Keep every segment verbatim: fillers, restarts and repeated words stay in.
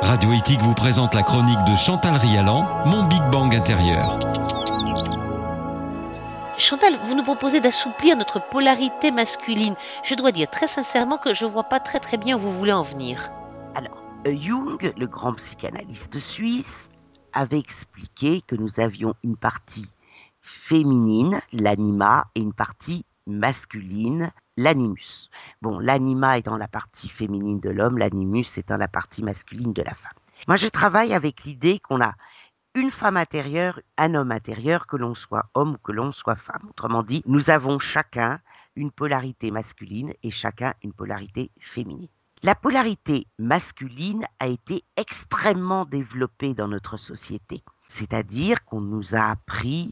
Radio Éthique vous présente la chronique de Chantal Rialan, Mon Big Bang intérieur. Chantal, vous nous proposez d'assouplir notre polarité masculine. Je dois dire très sincèrement que je ne vois pas très très bien où vous voulez en venir. Alors, Jung, le grand psychanalyste suisse, avait expliqué que nous avions une partie féminine, l'anima, et une partie masculine, l'animus. Bon, l'anima étant la partie féminine de l'homme, l'animus étant la partie masculine de la femme. Moi, je travaille avec l'idée qu'on a une femme intérieure, un homme intérieur, que l'on soit homme ou que l'on soit femme. Autrement dit, nous avons chacun une polarité masculine et chacun une polarité féminine. La polarité masculine a été extrêmement développée dans notre société. C'est-à-dire qu'on nous a appris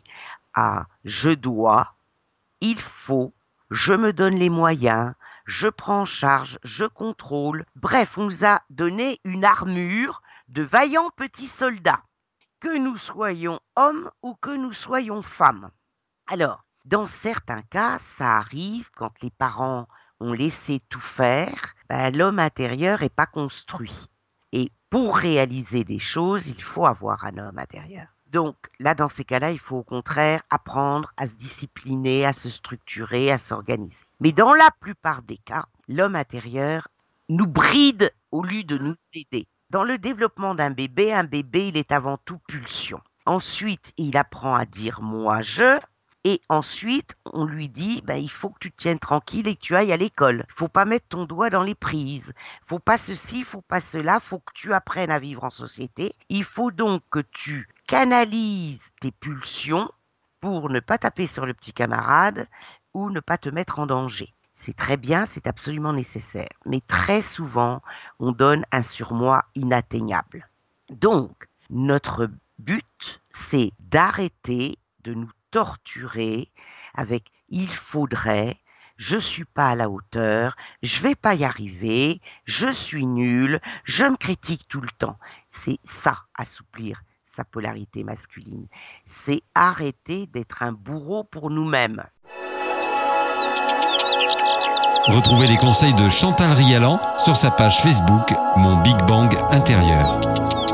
à « je dois », il faut, je me donne les moyens, je prends en charge, je contrôle. Bref, on nous a donné une armure de vaillants petits soldats, que nous soyons hommes ou que nous soyons femmes. Alors, dans certains cas, ça arrive quand les parents ont laissé tout faire, ben, l'homme intérieur n'est pas construit. Et pour réaliser des choses, il faut avoir un homme intérieur. Donc là, dans ces cas-là, il faut au contraire apprendre à se discipliner, à se structurer, à s'organiser. Mais dans la plupart des cas, l'homme intérieur nous bride au lieu de nous aider. Dans le développement d'un bébé, un bébé, il est avant tout pulsion. Ensuite, il apprend à dire « moi, je ». Et ensuite, on lui dit ben, « il faut que tu te tiennes tranquille et que tu ailles à l'école. Il ne faut pas mettre ton doigt dans les prises. Il ne faut pas ceci, il ne faut pas cela. Il faut que tu apprennes à vivre en société. Il faut donc que tu canalises tes pulsions pour ne pas taper sur le petit camarade ou ne pas te mettre en danger. » C'est très bien, c'est absolument nécessaire. Mais très souvent, on donne un surmoi inatteignable. Donc, notre but, c'est d'arrêter de nous torturer avec « il faudrait », « je suis pas à la hauteur »,« je vais pas y arriver »,« je suis nul »,« je me critique tout le temps ». C'est ça, assouplir sa polarité masculine. C'est arrêter d'être un bourreau pour nous-mêmes. Retrouvez les conseils de Chantal Rialan sur sa page Facebook Mon Big Bang intérieur.